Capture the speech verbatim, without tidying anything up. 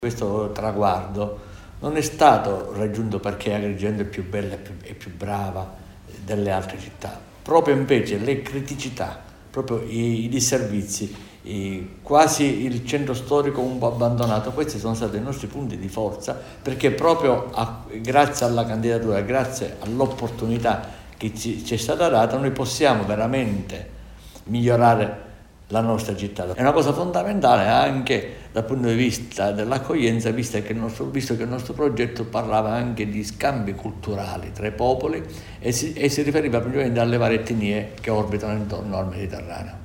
Questo traguardo non è stato raggiunto perché Agrigento è più bella e più, è più brava delle altre città, proprio invece le criticità, proprio i, i disservizi, i, quasi il centro storico un po' abbandonato, questi sono stati i nostri punti di forza, perché proprio a, grazie alla candidatura, grazie all'opportunità che ci, ci è stata data, noi possiamo veramente migliorare la nostra città. È una cosa fondamentale anche dal punto di vista dell'accoglienza, visto che il nostro, visto che il nostro progetto parlava anche di scambi culturali tra i popoli e si, e si riferiva principalmente alle varie etnie che orbitano intorno al Mediterraneo.